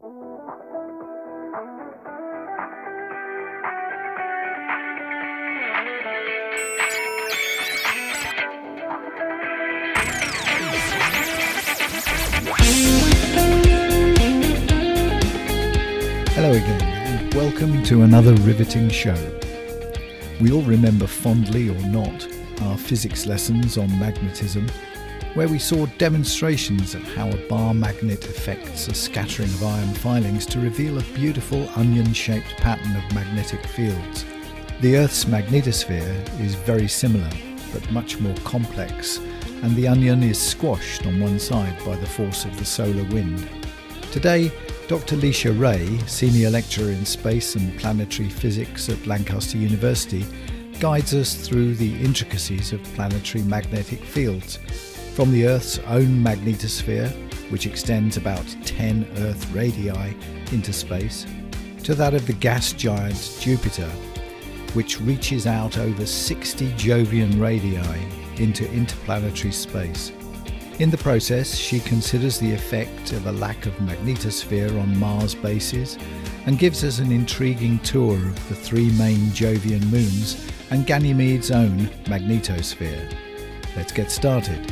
Hello again, and welcome to another riveting show. We all remember fondly or not our physics lessons on magnetism, where we saw demonstrations of how a bar magnet affects a scattering of iron filings to reveal a beautiful onion-shaped pattern of magnetic fields. The Earth's magnetosphere is very similar, but much more complex, and the onion is squashed on one side by the force of the solar wind. Today, Dr. Lecia Ray, Senior Lecturer in Space and Planetary Physics at Lancaster University, guides us through the intricacies of planetary magnetic fields, from the Earth's own magnetosphere, which extends about 10 Earth radii into space, to that of the gas giant Jupiter, which reaches out over 60 Jovian radii into interplanetary space. In the process, she considers the effect of a lack of magnetosphere on Mars bases and gives us an intriguing tour of the three main Jovian moons and Ganymede's own magnetosphere. Let's get started.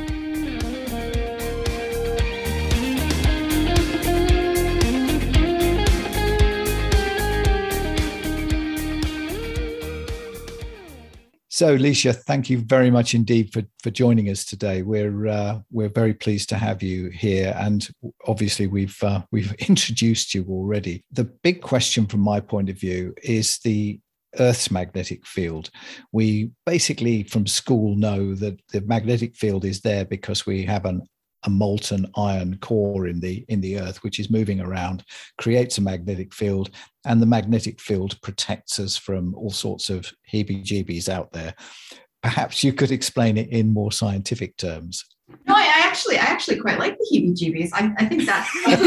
So, Lecia, thank you very much indeed for joining us today. We're very pleased to have you here, and obviously we've introduced you already. The big question from my point of view is the Earth's magnetic field. We basically from school know that the magnetic field is there because we have a molten iron core in the Earth, which is moving around, creates a magnetic field, and the magnetic field protects us from all sorts of heebie-jeebies out there. Perhaps you could explain it in more scientific terms. No, I actually quite like the heebie-jeebies. I think that's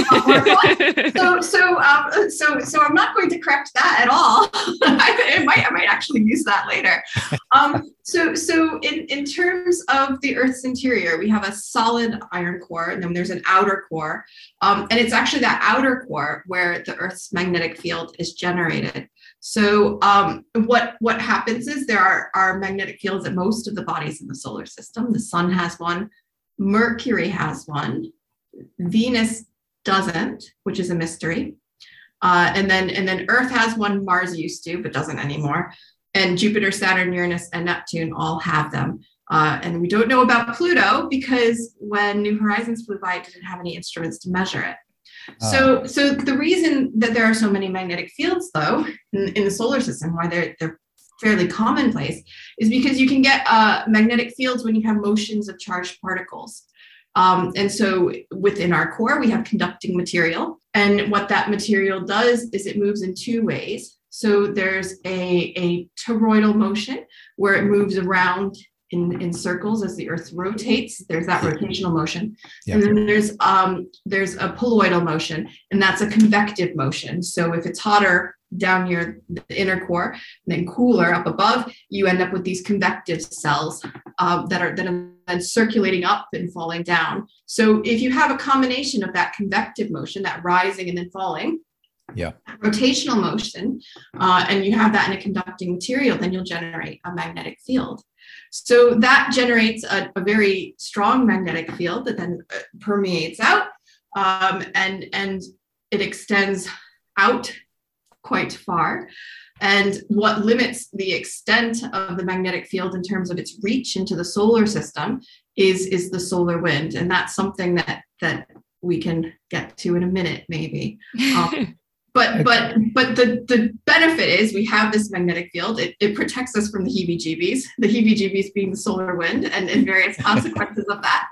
more fun. So I'm not going to correct that at all. I might actually use that later. So in terms of the Earth's interior, we have a solid iron core, and then there's an outer core, and it's actually that outer core where the Earth's magnetic field is generated. So what happens is there are magnetic fields at most of the bodies in the solar system. The sun has one. Mercury has one, Venus doesn't, which is a mystery. And then Earth has one, Mars used to, but doesn't anymore. And Jupiter, Saturn, Uranus, and Neptune all have them. And we don't know about Pluto because when New Horizons flew by, it didn't have any instruments to measure it. So the reason that there are so many magnetic fields, though, in the solar system, why they're fairly commonplace, is because you can get magnetic fields when you have motions of charged particles. And so within our core, we have conducting material. And what that material does is it moves in two ways. So there's a toroidal motion where it moves around in circles as the Earth rotates. There's that rotational motion. Yeah. And then there's a poloidal motion, and that's a convective motion. So if it's hotter down near the inner core and then cooler up above, you end up with these convective cells that are then circulating up and falling down. So if you have a combination of that convective motion, that rising and then falling, rotational motion, and you have that in a conducting material, then you'll generate a magnetic field. So that generates a very strong magnetic field that then permeates out, and it extends out quite far. And what limits the extent of the magnetic field in terms of its reach into the solar system is the solar wind. And that's something that we can get to in a minute, maybe. But the benefit is we have this magnetic field. It protects us from the heebie-jeebies being the solar wind and various consequences of that.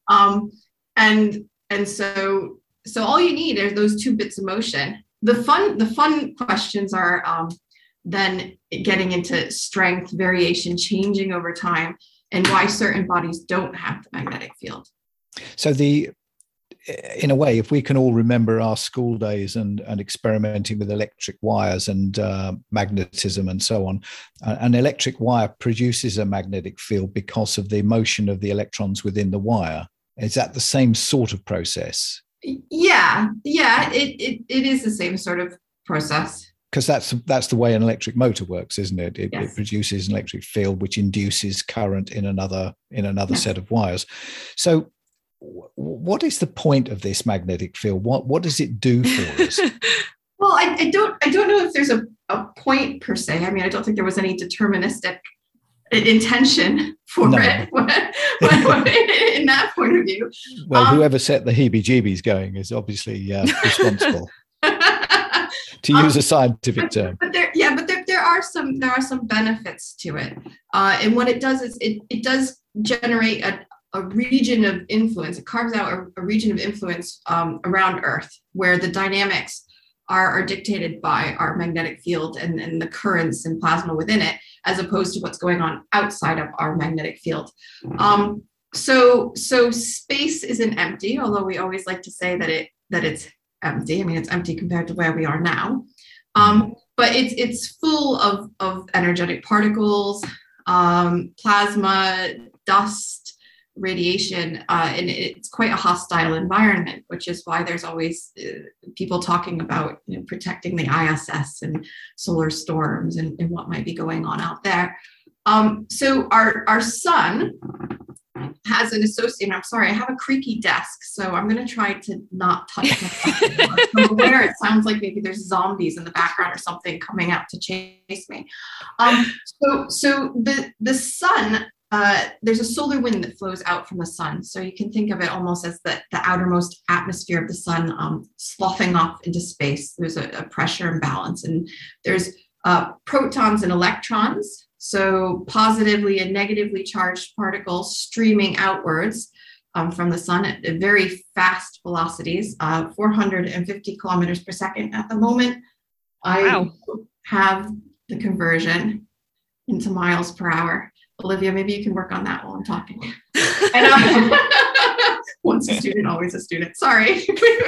And so all you need are those two bits of motion. The fun questions are then getting into strength, variation, changing over time, and why certain bodies don't have the magnetic field. So in a way, if we can all remember our school days and experimenting with electric wires and magnetism and so on, an electric wire produces a magnetic field because of the motion of the electrons within the wire. Is that the same sort of process? It is the same sort of process. Because that's the way an electric motor works, isn't it? It, Yes. it produces an electric field which induces current in another set of wires. So, what is the point of this magnetic field? What does it do for us? Well, I don't know if there's a point per se. I mean, I don't think there was any deterministic intention for it in that point of view. Well, whoever set the heebie-jeebies going is obviously responsible. To use a scientific term, but there are some benefits to it, and what it does is it does generate a region of influence. It carves out a region of influence around Earth, where the dynamics are dictated by our magnetic field and the currents and plasma within it, as opposed to what's going on outside of our magnetic field. So space isn't empty, although we always like to say that it's empty. I mean, it's empty compared to where we are now. But it's full of energetic particles, plasma, dust, radiation, and it's quite a hostile environment, which is why there's always people talking about protecting the ISS and solar storms and what might be going on out there. So our sun has an associate. I'm sorry, I have a creaky desk, so I'm going to try to not touch myself. I'm aware it sounds like maybe there's zombies in the background or something coming out to chase me. So the sun, there's a solar wind that flows out from the sun. So you can think of it almost as the outermost atmosphere of the sun sloughing off into space. There's a pressure imbalance, and there's protons and electrons. So positively and negatively charged particles streaming outwards from the sun at very fast velocities, 450 kilometers per second at the moment. I have the conversion into miles per hour. Olivia, maybe you can work on that while I'm talking. And, once a student, always a student. Sorry.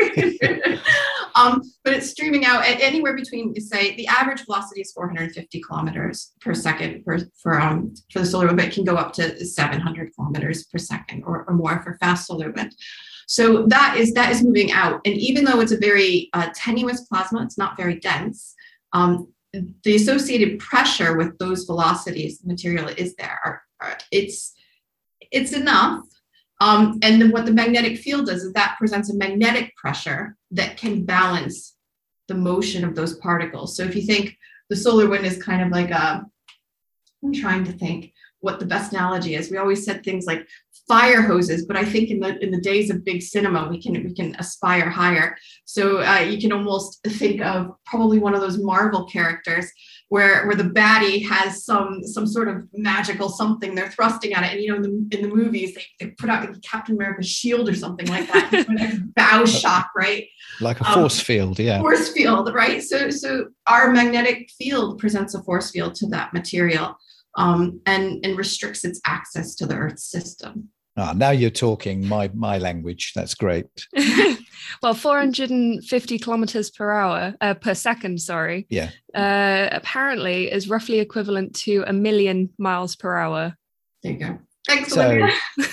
But it's streaming out at anywhere between, say, the average velocity is 450 kilometers per second for the solar wind, but it can go up to 700 kilometers per second or more for fast solar wind. So that is moving out. And even though it's a very tenuous plasma, it's not very dense, the associated pressure with those velocities, the material is there. It's enough. And then what the magnetic field does is that presents a magnetic pressure that can balance the motion of those particles. So if you think the solar wind is kind of like I'm trying to think what the best analogy is. We always said things like fire hoses, but I think in the days of big cinema, we can aspire higher. So you can almost think of probably one of those Marvel characters where the baddie has some sort of magical something they're thrusting at it. And in the movies they put out like Captain America's shield or something like that. Bow shock, right? Like a force field, yeah. Force field, right? So our magnetic field presents a force field to that material. And restricts its access to the Earth's system. Now you're talking my language. That's great. Well, 450 kilometers per second, sorry. Yeah. Apparently is roughly equivalent to 1 million miles per hour. There you go. Thanks, Olivia.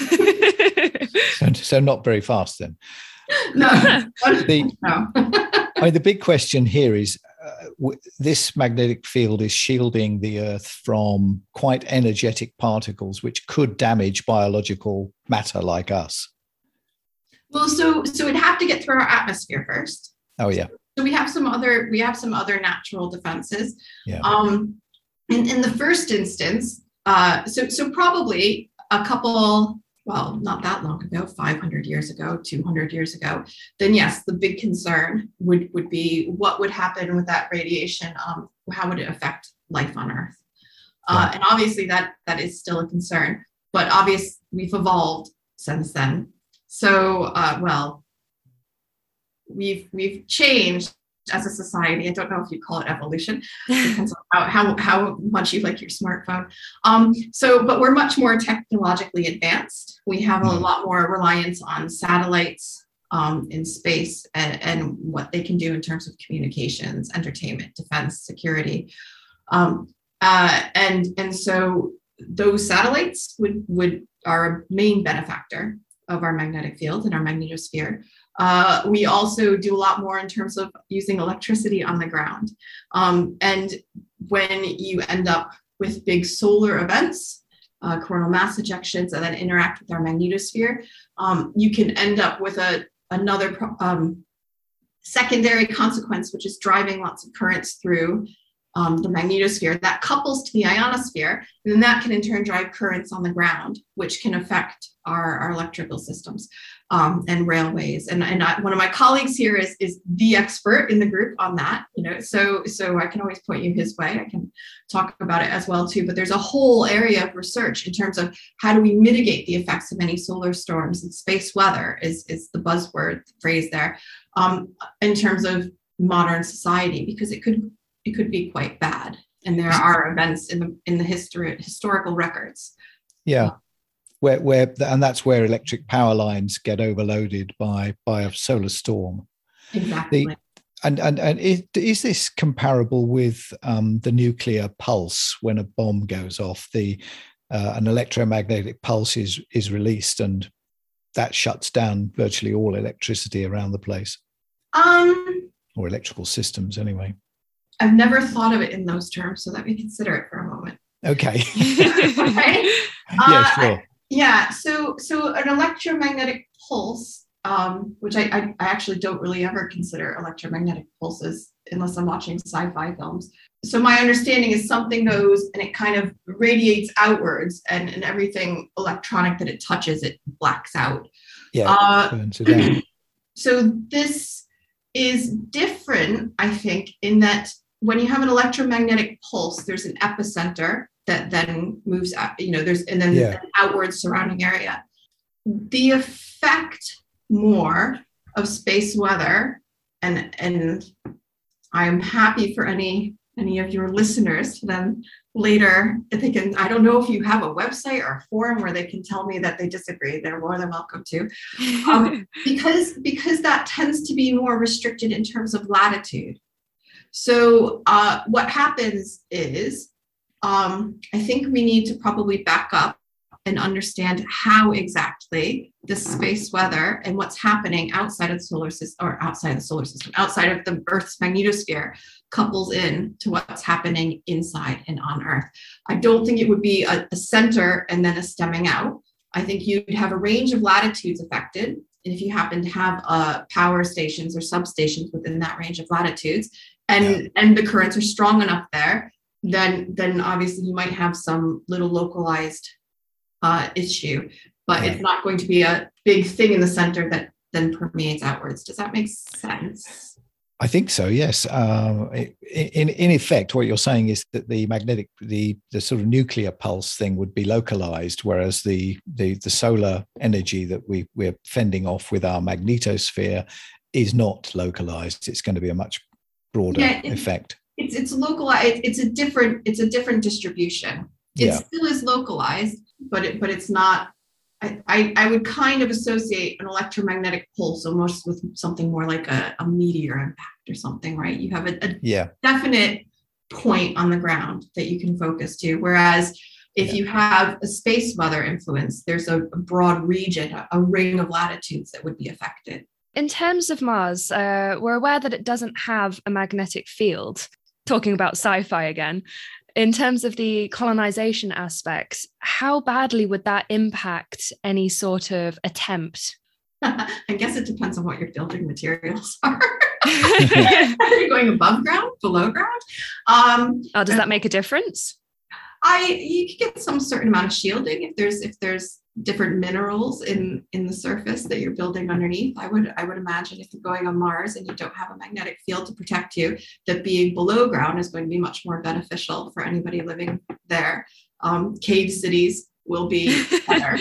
So not very fast then. No. The big question here is, this magnetic field is shielding the Earth from quite energetic particles which could damage biological matter like us. Well, so it'd have to get through our atmosphere first. Oh yeah. So we have some other natural defenses. Yeah. In the first instance, so probably a couple. Well, not that long ago, 500 years ago, 200 years ago, then yes, the big concern would be what would happen with that radiation. How would it affect life on Earth? And obviously that is still a concern, but obviously we've evolved since then. So, we've changed as a society. I don't know if you call it evolution. It depends on how much you like your smartphone. But we're much more technologically advanced. We have a lot more reliance on satellites in space and what they can do in terms of communications, entertainment, defense, security. And so those satellites are a main benefactor of our magnetic field and our magnetosphere. We also do a lot more in terms of using electricity on the ground. And when you end up with big solar events, coronal mass ejections, that then interact with our magnetosphere, you can end up with another secondary consequence, which is driving lots of currents through the magnetosphere that couples to the ionosphere, and then that can in turn drive currents on the ground, which can affect our electrical systems and railways. And one of my colleagues here is the expert in the group on that, so I can always point you his way. I can talk about it as well too, but there's a whole area of research in terms of how do we mitigate the effects of any solar storms, and space weather is the buzzword phrase there, in terms of modern society, because it could be quite bad, and there are events in the historical records. Yeah, and that's where electric power lines get overloaded by a solar storm. Exactly. And is this comparable with the nuclear pulse when a bomb goes off? An electromagnetic pulse is released, and that shuts down virtually all electricity around the place, or electrical systems anyway. I've never thought of it in those terms, so let me consider it for a moment. Okay. Okay. Yeah, sure. Yeah. So an electromagnetic pulse, which I actually don't really ever consider electromagnetic pulses unless I'm watching sci-fi films. So my understanding is something goes and it kind of radiates outwards, and everything electronic that it touches, it blacks out. Yeah. Burns it out. So this is different, I think, in that when you have an electromagnetic pulse, there's an epicenter that then moves out, an outward surrounding area. The effect more of space weather, and I'm happy for any of your listeners to then later, I don't know if you have a website or a forum where they can tell me that they disagree. They're more than welcome to, because that tends to be more restricted in terms of latitude. So what happens is, I think we need to probably back up and understand how exactly the space weather and what's happening outside of the solar system, outside of the Earth's magnetosphere, couples in to what's happening inside and on Earth. I don't think it would be a center and then a stemming out. I think you'd have a range of latitudes affected. And if you happen to have power stations or substations within that range of latitudes, and the currents are strong enough there, then obviously you might have some little localized issue, but it's not going to be a big thing in the center that then permeates outwards. Does that make sense? I think so, yes. In effect, what you're saying is that the sort of nuclear pulse thing would be localized, whereas the solar energy that we're fending off with our magnetosphere is not localized. It's going to be a much broader effect. It's localized. It's a different distribution. It still is localized, but it's not. I would kind of associate an electromagnetic pulse almost with something more like a meteor impact or something, right? You have a definite point on the ground that you can focus to. Whereas if you have a space weather influence, there's a broad region, a ring of latitudes that would be affected. In terms of Mars, we're aware that it doesn't have a magnetic field. Talking about sci-fi again. In terms of the colonization aspects, how badly would that impact any sort of attempt? I guess it depends on what your building materials are. Are you going above ground, below ground? Does that make a difference? You could get some certain amount of shielding if there's different minerals in the surface that you're building underneath. I would imagine if you're going on Mars and you don't have a magnetic field to protect you, that being below ground is going to be much more beneficial for anybody living there. Cave cities will be better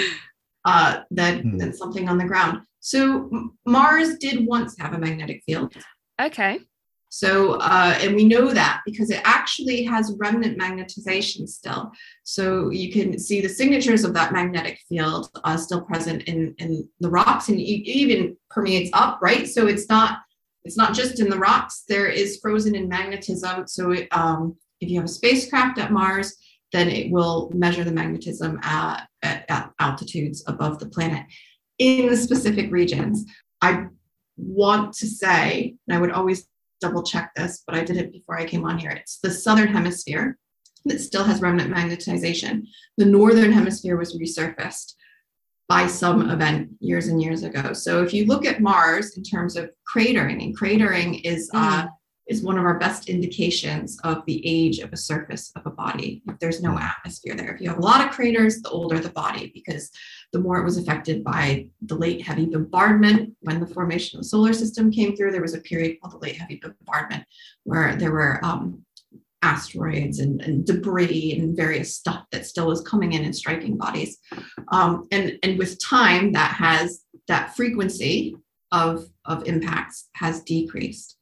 than something on the ground. So Mars did once have a magnetic field. Okay. So, and we know that because it actually has remnant magnetization still. So you can see the signatures of that magnetic field still present in the rocks, and it even permeates up, right? So it's not just in the rocks. There is frozen in magnetism. So if you have a spacecraft at Mars, then it will measure the magnetism at altitudes above the planet in the specific regions. want to say, and I would always double check this, but I did it before I came on here, it's the southern hemisphere that still has remnant magnetization. The northern hemisphere was resurfaced by some event years and years ago. So if you look at Mars in terms of cratering, and cratering is one of our best indications of the age of a surface of a body. If there's no atmosphere there, if you have a lot of craters, the older the body, because the more it was affected by the late heavy bombardment. When the formation of the solar system came through, there was a period called the late heavy bombardment where there were asteroids and debris and various stuff that still was coming in and striking bodies. And with time, that frequency of impacts has decreased.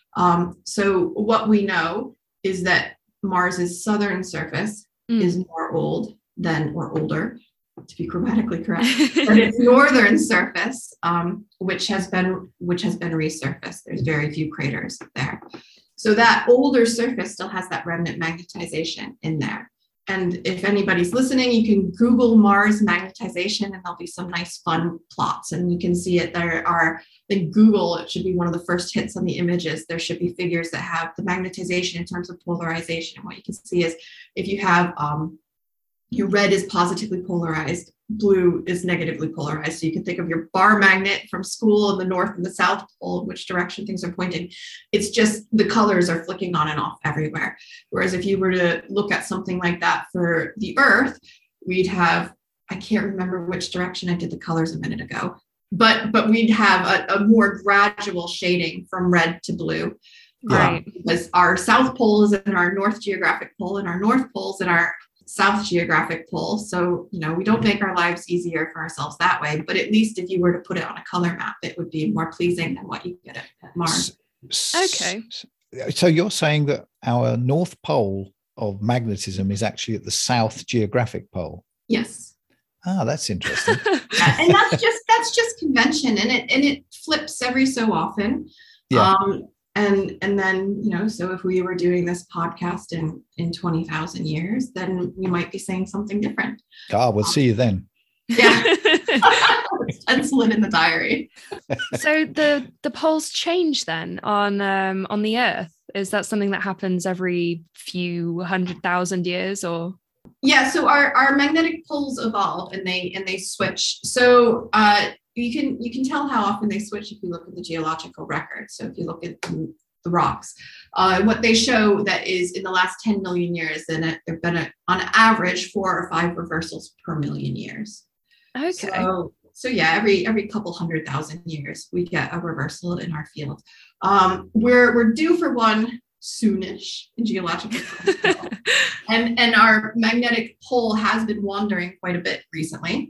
So what we know is that Mars's southern surface is more old than, or older, to be grammatically correct, than its northern surface, which has been resurfaced. There's very few craters there. So that older surface still has that remnant magnetization in there. And if anybody's listening, you can Google Mars magnetization and there'll be some nice fun plots and you can see it. There are, in Google, it should be one of the first hits on the images. There should be figures that have the magnetization in terms of polarization. And what you can see is if you have your red is positively polarized, blue is negatively polarized. So you can think of your bar magnet from school in the north and the south pole, which direction things are pointing. It's just the colors are flicking on and off everywhere. Whereas if you were to look at something like that for the Earth, we'd have, I can't remember which direction I did the colors a minute ago, but we'd have a more gradual shading from red to blue. Right. Because our south pole is in our north geographic pole and our north pole's in our south geographic pole. So, we don't make our lives easier for ourselves that way, but at least if you were to put it on a color map, it would be more pleasing than what you get at Mars. Okay. So you're saying that our north pole of magnetism is actually at the south geographic pole? Yes. Ah, that's interesting. Yeah, and that's just convention, and it flips every so often. Yeah. And then, so if we were doing this podcast in 20,000 years, then we might be saying something different. We'll see you then. Yeah. Pencil it in the diary. So the poles change then on the Earth. Is that something that happens every few 100,000 years or? Yeah, so our magnetic poles evolve and they switch. So you can tell how often they switch if you look at the geological record. So if you look at the rocks, what they show that is in the last 10 million years, then there have been on average 4 or 5 reversals per million years. Okay. So yeah, every couple 100,000 years we get a reversal in our field. We're due for one soonish in geological terms. and our magnetic pole has been wandering quite a bit recently.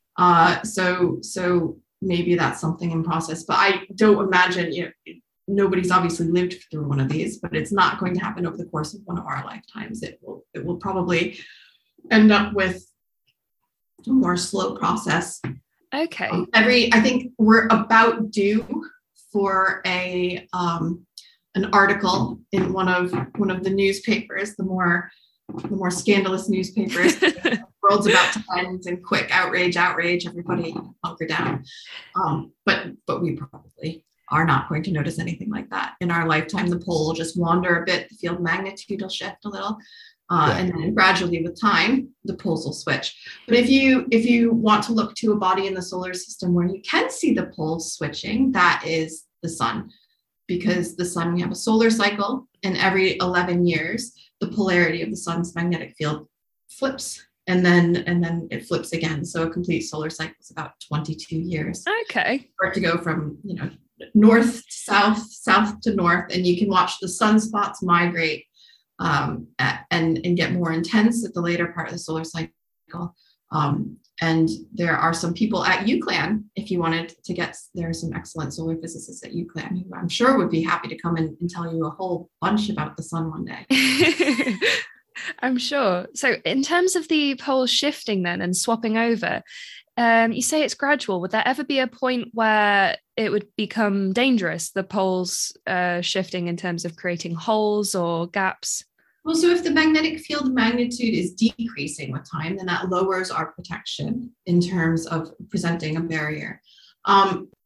So maybe that's something in process, but I don't imagine, nobody's obviously lived through one of these, but it's not going to happen over the course of one of our lifetimes. It will probably end up with a more slow process. Okay. I think we're about due for an article in one of the newspapers, the more scandalous newspapers. The world's about to end and quick outrage, everybody bunker down. But we probably are not going to notice anything like that in our lifetime. The pole will just wander a bit, the field magnitude will shift a little, and then gradually with time, the poles will switch. But if you want to look to a body in the solar system where you can see the poles switching, that is the sun. Because the sun, we have a solar cycle, and every 11 years, the polarity of the sun's magnetic field flips, and then it flips again. So a complete solar cycle is about 22 years. Okay. For it to go from north to south to north, and you can watch the sunspots migrate and get more intense at the later part of the solar cycle. And there are some people at UCLan, if you wanted to get, there are some excellent solar physicists at UCLan who I'm sure would be happy to come and tell you a whole bunch about the sun one day. I'm sure. So in terms of the poles shifting then and swapping over, you say it's gradual. Would there ever be a point where it would become dangerous, the poles shifting in terms of creating holes or gaps? Well, so if the magnetic field magnitude is decreasing with time, then that lowers our protection in terms of presenting a barrier.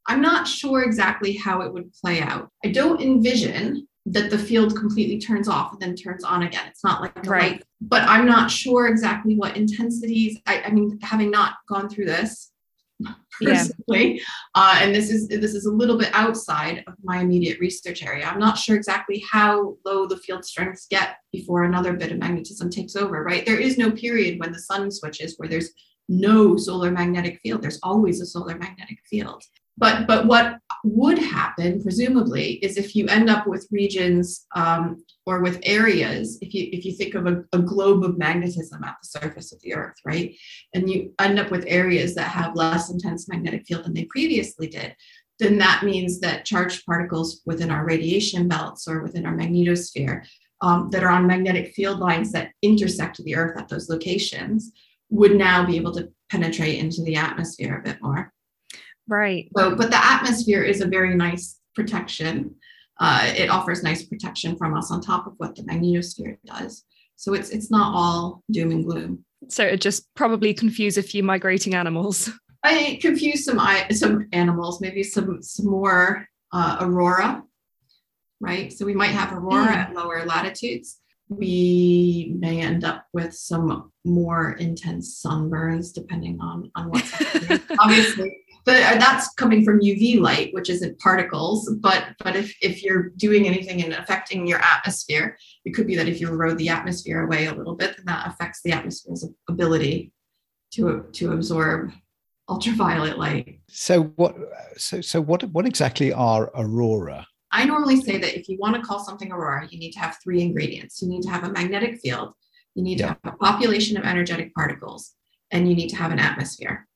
I'm not sure exactly how it would play out. I don't envision that the field completely turns off and then turns on again. It's not like a light, but I'm not sure exactly what intensities. I mean, having not gone through this personally, and this is a little bit outside of my immediate research area. I'm not sure exactly how low the field strengths get before another bit of magnetism takes over, right? There is no period when the sun switches where there's no solar magnetic field. There's always a solar magnetic field. But what would happen, presumably, is if you end up with regions or with areas, if you think of a globe of magnetism at the surface of the Earth, right? And you end up with areas that have less intense magnetic field than they previously did, then that means that charged particles within our radiation belts or within our magnetosphere that are on magnetic field lines that intersect the Earth at those locations would now be able to penetrate into the atmosphere a bit more. Right. So, but the atmosphere is a very nice protection. It offers nice protection from us on top of what the magnetosphere does. So it's not all doom and gloom. So it just probably confuse a few migrating animals. I confuse some animals, maybe some more aurora, right? So we might have aurora at lower latitudes. We may end up with some more intense sunburns depending on what's happening. Obviously. But that's coming from UV light, which isn't particles. But if you're doing anything and affecting your atmosphere, it could be that if you erode the atmosphere away a little bit, then that affects the atmosphere's ability to absorb ultraviolet light. So what exactly are aurora? I normally say that if you want to call something aurora, you need to have 3 ingredients. You need to have a magnetic field, you need to have a population of energetic particles, and you need to have an atmosphere.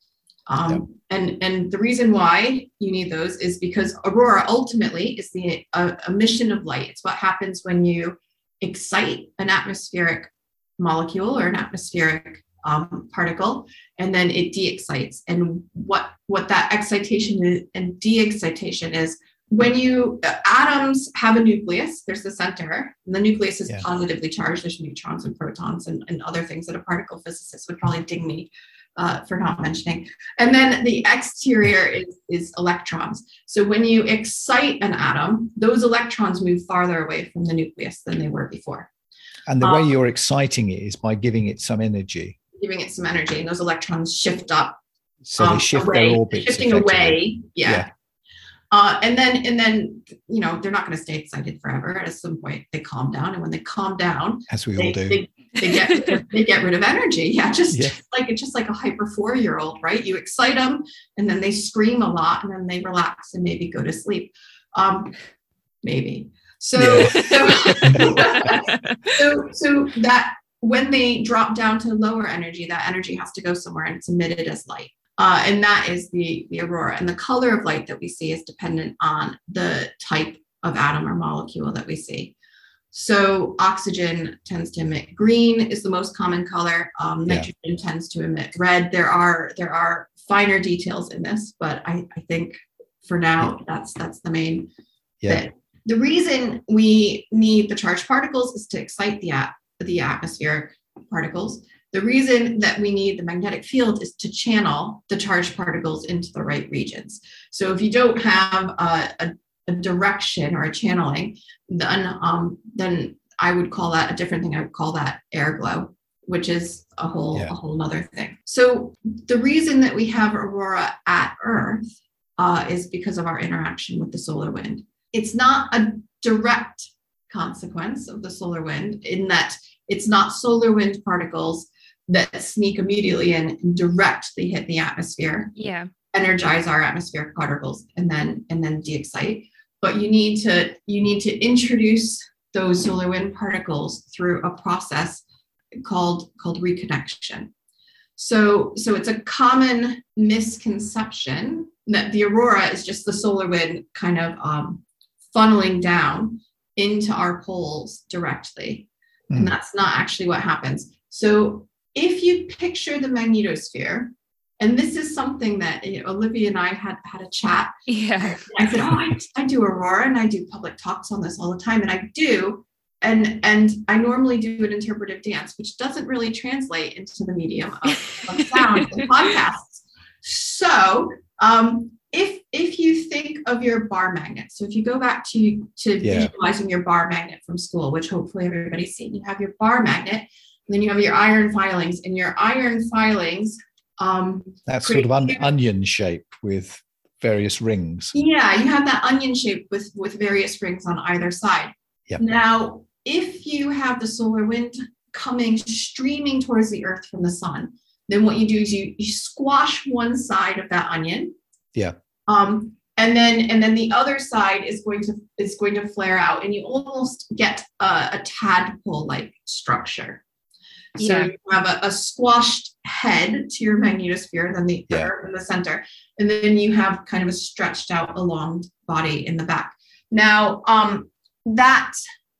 And the reason why you need those is because aurora ultimately is the emission of light. It's what happens when you excite an atmospheric molecule or an atmospheric particle, and then it de-excites. And what that excitation and de-excitation is, when atoms have a nucleus, there's the center, and the nucleus is positively charged. There's neutrons and protons and other things that a particle physicist would probably ding me for not mentioning. And then the exterior is electrons. So when you excite an atom, those electrons move farther away from the nucleus than they were before. And the way you're exciting it is by giving it some energy. Giving it some energy, and those electrons shift up. So they shift their orbits. Shifting away. Yeah. And then they're not going to stay excited forever. At some point, they calm down, and when they calm down, as we all do, they get rid of energy. Just like a hyper 4-year-old, right? You excite them, and then they scream a lot, and then they relax and maybe go to sleep. Maybe. So that when they drop down to lower energy, that energy has to go somewhere, and it's emitted as light. And that is the aurora. And the color of light that we see is dependent on the type of atom or molecule that we see. So oxygen tends to emit green, is the most common color. Nitrogen tends to emit red. There are finer details in this, but I think for now that's the main bit. The reason we need the charged particles is to excite the atmospheric particles. The reason that we need the magnetic field is to channel the charged particles into the right regions. So if you don't have a direction or a channeling, then I would call that a different thing. I would call that air glow, which is a whole other thing. So the reason that we have aurora at Earth is because of our interaction with the solar wind. It's not a direct consequence of the solar wind in that it's not solar wind particles that sneak immediately in and directly hit the atmosphere, energize our atmospheric particles, and then de-excite. But you need to introduce those solar wind particles through a process called reconnection. So it's a common misconception that the aurora is just the solar wind kind of funneling down into our poles directly. And that's not actually what happens. So if you picture the magnetosphere, and this is something that Olivia and I had a chat. Yeah. I said, I do aurora and I do public talks on this all the time. And I do. And I normally do an interpretive dance, which doesn't really translate into the medium of sound and podcasts. So if you think of your bar magnet, so if you go back to visualizing your bar magnet from school, which hopefully everybody's seen, you have your bar magnet, and then you have your iron filings, and your iron filings. That sort of onion shape with various rings. Yeah, you have that onion shape with various rings on either side. Yep. Now, if you have the solar wind coming streaming towards the Earth from the sun, then what you do is you squash one side of that onion. Yeah. And then the other side is going to flare out, and you almost get a tadpole-like structure. So you have a squashed head to your magnetosphere, and then the Earth in the center, and then you have kind of a stretched out, elonged body in the back. Now, that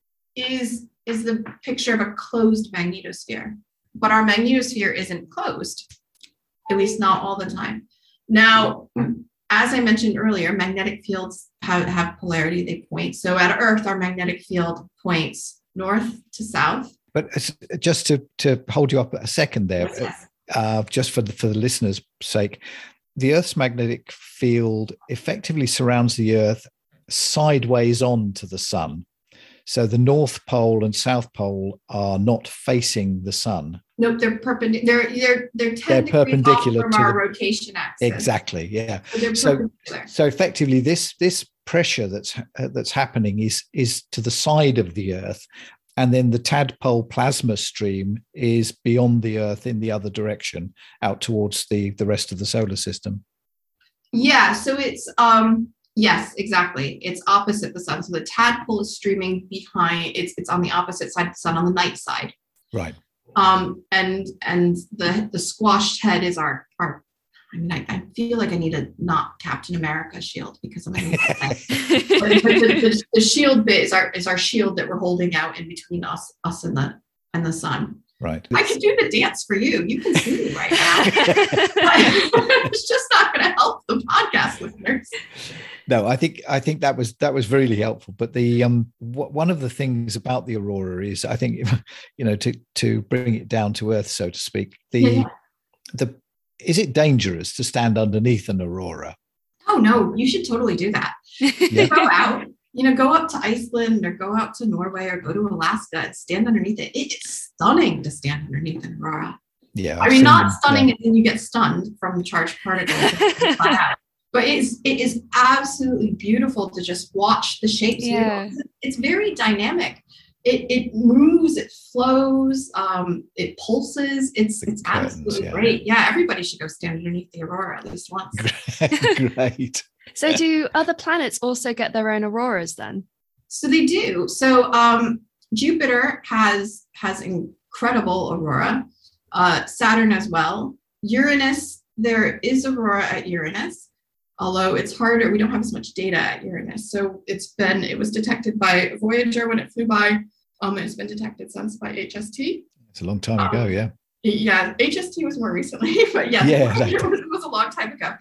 is the picture of a closed magnetosphere, but our magnetosphere isn't closed, at least not all the time. Now, as I mentioned earlier, magnetic fields have polarity, they point. So at Earth, our magnetic field points north to south. But just to hold you up a second there, just for the listeners' sake, the Earth's magnetic field effectively surrounds the Earth sideways on to the sun. So the North Pole and South Pole are not facing the sun. Nope, they're perpendicular. They're 10 degrees perpendicular off from our rotation axis. Exactly, yeah. So effectively, this pressure that's happening is to the side of the Earth, and then the tadpole plasma stream is beyond the Earth in the other direction, out towards the rest of the solar system. Yeah, so it's yes, exactly. It's opposite the sun. So the tadpole is streaming behind. It's on the opposite side of the sun, on the night side. Right. And the squashed head is our. I mean, I feel like I need a not Captain America shield because I'm going to the shield bit is our shield that we're holding out in between us and the sun. Right. I can do the dance for you. You can see me right now. It's just not going to help the podcast listeners. No, I think that was really helpful. But the one of the things about the aurora is, I think, to bring it down to earth, so to speak, is it dangerous to stand underneath an aurora? Oh no, you should totally do that. Yeah. Go out. Go up to Iceland or go out to Norway or go to Alaska and stand underneath it. It's stunning to stand underneath an aurora. Yeah. I mean, not stunning as in you get stunned from charged particles. But it is absolutely beautiful to just watch the shapes. Yeah. It's very dynamic. It moves, it flows, it pulses. It's absolutely great. Yeah, everybody should go stand underneath the aurora at least once. Great. So do other planets also get their own auroras then? So they do. So Jupiter has incredible aurora. Saturn as well. Uranus, there is aurora at Uranus, although it's harder. We don't have as much data at Uranus. So it was detected by Voyager when it flew by. It's been detected since by HST. It's a long time ago, yeah. Yeah, HST was more recently, but it was a long time ago.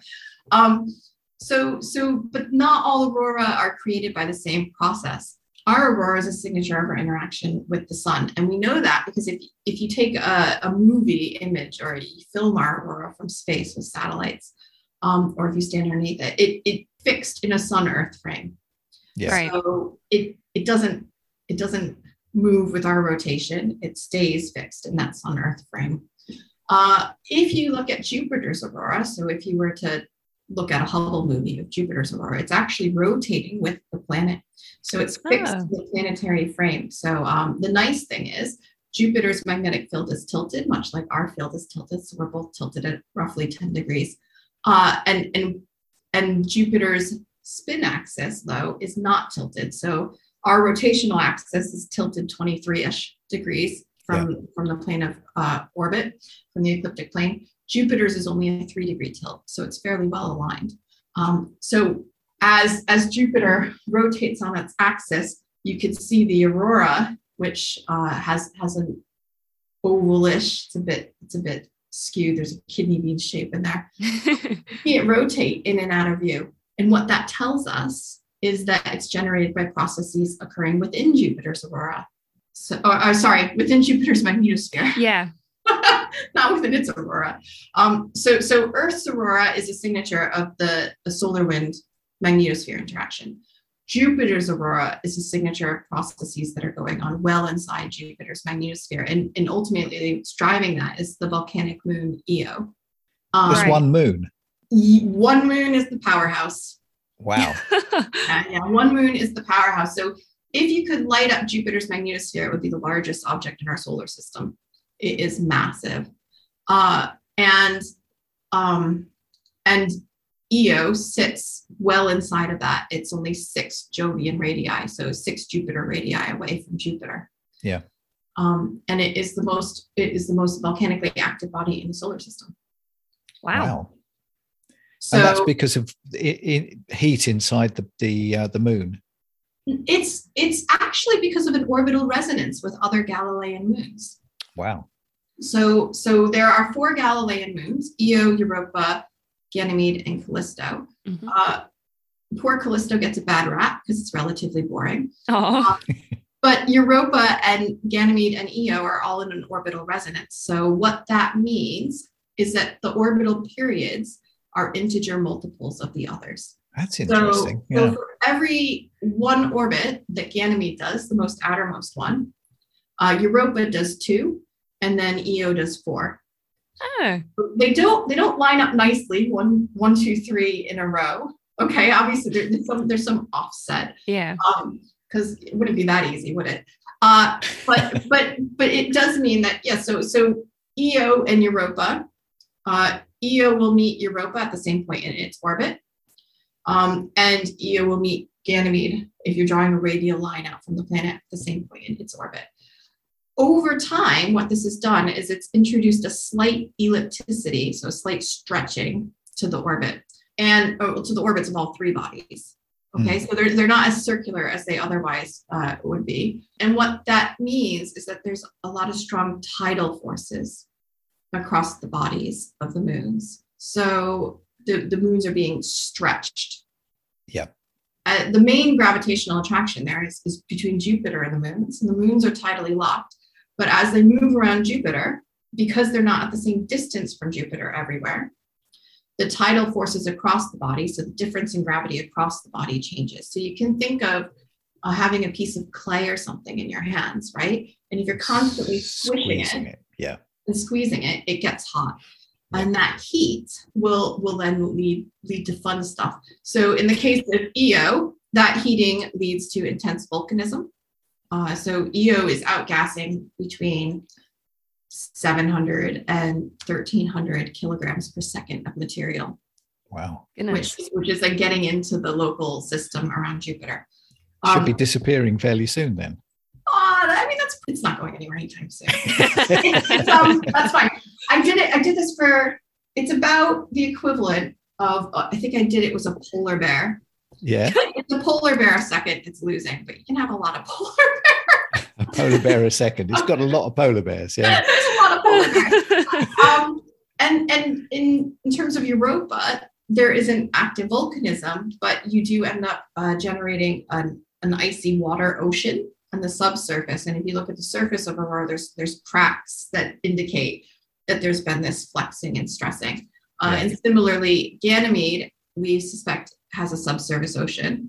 But not all aurora are created by the same process. Our aurora is a signature of our interaction with the sun. And we know that because if you take a movie image or you film our aurora from space with satellites, or if you stand underneath it fixed in a sun-earth frame. Yeah. Right. So it doesn't move with our rotation. It stays fixed in that sun-earth frame. If you look at Jupiter's aurora, so if you were to look at a Hubble movie of Jupiter's aurora, it's actually rotating with the planet. So it's fixed in the planetary frame. So the nice thing is Jupiter's magnetic field is tilted, much like our field is tilted. So we're both tilted at roughly 10 degrees. And Jupiter's spin axis, though, is not tilted. So our rotational axis is tilted 23-ish degrees from the plane of orbit, from the ecliptic plane. Jupiter's is only a 3-degree tilt, so it's fairly well aligned. So as Jupiter rotates on its axis, you can see the aurora, which has an ovalish. It's a bit skewed. There's a kidney bean shape in there. See it rotate in and out of view, and what that tells us is that it's generated by processes occurring within Jupiter's aurora. So, within Jupiter's magnetosphere. Yeah. not within its aurora. So Earth's aurora is a signature of the solar wind magnetosphere interaction. Jupiter's aurora is a signature of processes that are going on well inside Jupiter's magnetosphere. And ultimately, what's driving that is the volcanic moon Io. There's one moon. One moon is the powerhouse. Wow. One moon is the powerhouse. So if you could light up Jupiter's magnetosphere, it would be the largest object in our solar system. It is massive. And Io sits well inside of that. It's only 6 Jovian radii, so 6 Jupiter radii away from Jupiter. Yeah. And it is the most volcanically active body in the solar system. Wow. So, and that's because of heat inside the moon. It's actually because of an orbital resonance with other Galilean moons. Wow. So there are 4 Galilean moons: Io, Europa, Ganymede, and Callisto. Poor Callisto gets a bad rap because it's relatively boring. But Europa and Ganymede and Io are all in an orbital resonance. So what that means is that the orbital periods are integer multiples of the others. That's interesting. So for every one orbit that Ganymede does, the most outermost one, Europa does 2, and then Io does 4. Oh. They don't line up nicely, 1, 2, 3 in a row. Okay, obviously there's some offset. Yeah. Because it wouldn't be that easy, would it? But it does mean that So Io and Europa, Io will meet Europa at the same point in its orbit, and Io will meet Ganymede if you're drawing a radial line out from the planet at the same point in its orbit. Over time, what this has done is it's introduced a slight ellipticity, so a slight stretching to the orbit and to the orbits of all 3 bodies. Okay, so they're not as circular as they otherwise would be. And what that means is that there's a lot of strong tidal forces across the bodies of the moons. So the moons are being stretched. Yeah. The main gravitational attraction there is between Jupiter and the moons. And the moons are tidally locked. But as they move around Jupiter, because they're not at the same distance from Jupiter everywhere, the tidal forces across the body, so the difference in gravity across the body changes. So you can think of having a piece of clay or something in your hands, right? And if you're constantly squishing it and squeezing it, it gets hot. And that heat will then lead to fun stuff. So in the case of Io, that heating leads to intense volcanism. So Io is outgassing between 700 and 1,300 kilograms per second of material. Wow. Which is like getting into the local system around Jupiter. Should be disappearing fairly soon then. It's not going anywhere anytime soon. That's fine. I did this it's about the equivalent of, I think it was a polar bear. Yeah. It's a polar bear a second, it's losing, but you can have a lot of polar bears. A polar bear a second. It's got a lot of polar bears, yeah. There's a lot of polar bears. And in terms of Europa, there is an active volcanism, but you do end up generating an icy water ocean on the subsurface. And if you look at the surface of Aurora, there's cracks that indicate that there's been this flexing and stressing. And similarly, Ganymede, we suspect, has a subsurface ocean.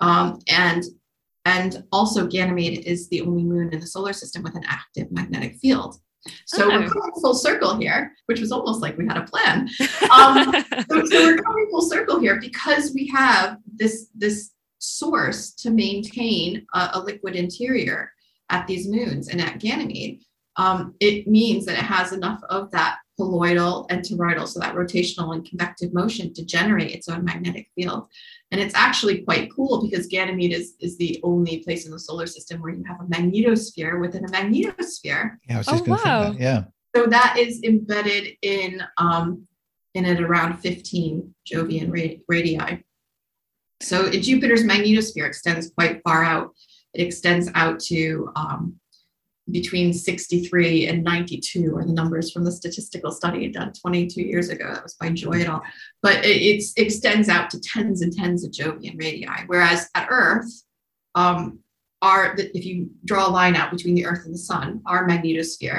And also Ganymede is the only moon in the solar system with an active magnetic field. So we're coming full circle here, which was almost like we had a plan. So we're coming full circle here because we have this source to maintain a liquid interior at these moons and at Ganymede. It means that it has enough of that colloidal and toroidal, so that rotational and convective motion, to generate its own magnetic field. And it's actually quite cool because Ganymede is the only place in the solar system where you have a magnetosphere within a magnetosphere. Yeah, I was just going to think that, yeah. So that is embedded in at around 15 Jovian radii. So Jupiter's magnetosphere extends quite far out. It extends out to between 63 and 92 are the numbers from the statistical study done 22 years ago. That was by Joy et al. But it extends out to tens and tens of Jovian radii. Whereas at Earth, if you draw a line out between the Earth and the Sun, our magnetosphere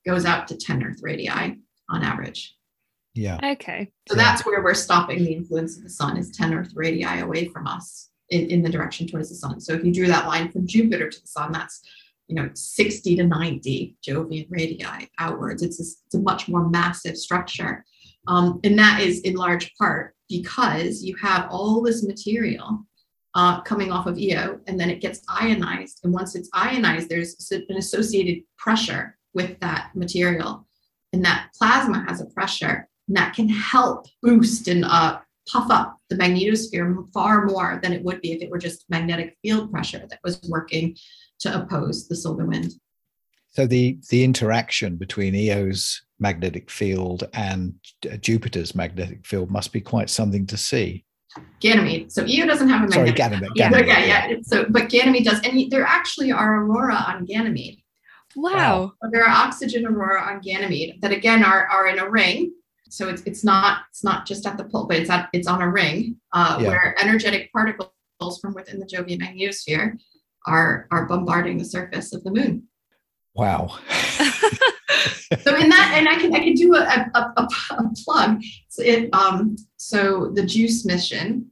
goes out to 10 Earth radii on average. Yeah. Okay. So that's where we're stopping the influence of the sun, is 10 Earth radii away from us in the direction towards the sun. So if you drew that line from Jupiter to the sun, that's 60 to 90 Jovian radii outwards. It's a much more massive structure. And that is in large part because you have all this material coming off of Io, and then it gets ionized. And once it's ionized, there's an associated pressure with that material. And that plasma has a pressure, and that can help boost and puff up the magnetosphere far more than it would be if it were just magnetic field pressure that was working to oppose the solar wind. So the interaction between Io's magnetic field and Jupiter's magnetic field must be quite something to see. Ganymede. So Io doesn't have a magnetic field. Ganymede. Yeah. But Ganymede does. And there actually are aurora on Ganymede. Wow. There are oxygen aurora on Ganymede that again are in a ring. So it's not just at the pole, but it's on a ring where energetic particles from within the Jovian magnetosphere are bombarding the surface of the moon. Wow. So in that, and I can do a plug. So the JUICE mission,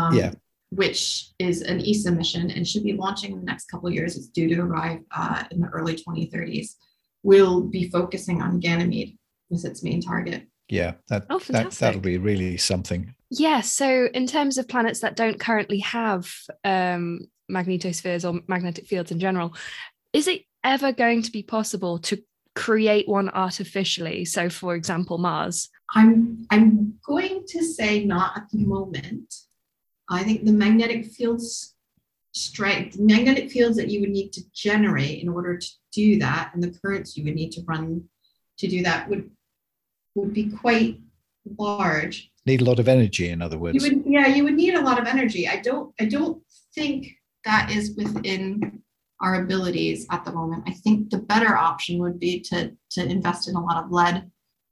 which is an ESA mission and should be launching in the next couple of years. It's due to arrive in the early 2030s. Will be focusing on Ganymede as its main target. Yeah, that'll be really something. Yeah. So in terms of planets that don't currently have magnetospheres or magnetic fields in general, is it ever going to be possible to create one artificially? So for example, Mars. I'm going to say not at the moment. I think the magnetic fields that you would need to generate in order to do that, and the currents you would need to run to do that would be quite large. Need a lot of energy, in other words. You would need a lot of energy. I don't think that is within our abilities at the moment. I think the better option would be to invest in a lot of lead.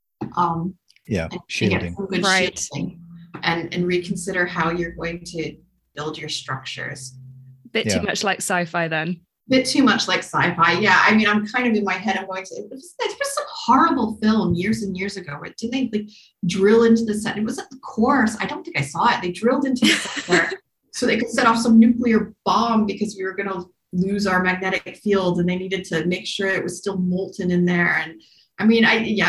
Shielding. Get some good shielding and reconsider how you're going to build your structures. Too much like sci-fi then. Bit too much like sci-fi. Yeah, I mean, I'm kind of in my head. I'm going to. There was some horrible film years and years ago where didn't they drill into the set? It was at the course. I don't think I saw it. They drilled into the center so they could set off some nuclear bomb because we were going to lose our magnetic field, and they needed to make sure it was still molten in there. And I mean,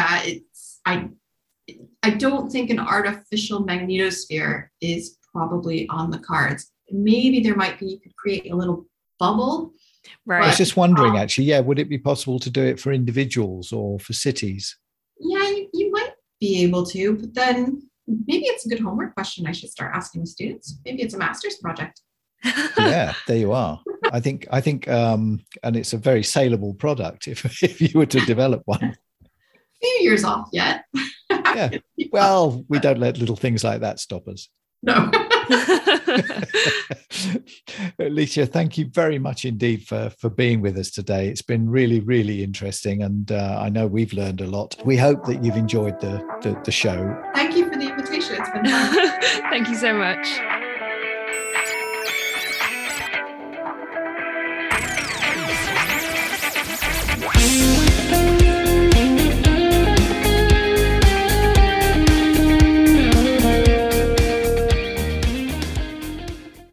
I don't think an artificial magnetosphere is probably on the cards. Maybe there might be. You could create a little bubble. Right. I was just wondering, actually, would it be possible to do it for individuals or for cities? Yeah, you might be able to, but then maybe it's a good homework question I should start asking students. Maybe it's a master's project. Yeah, there you are. I think, and it's a very saleable product if you were to develop one. A few years off yet. Yeah. Well, we don't let little things like that stop us. No. Alicia, thank you very much indeed for being with us today. It's been really, really interesting, and I know we've learned a lot. We hope that you've enjoyed the show. Thank you for the invitation. It's been fun. Thank you so much.